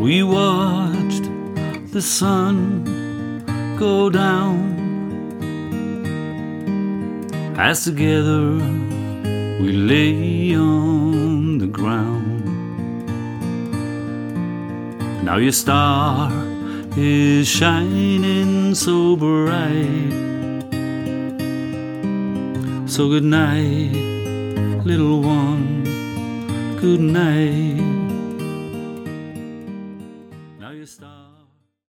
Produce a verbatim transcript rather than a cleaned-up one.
We watched the sun go down as together we lay on the ground. Now your star is shining so bright. So good night, little one, good night.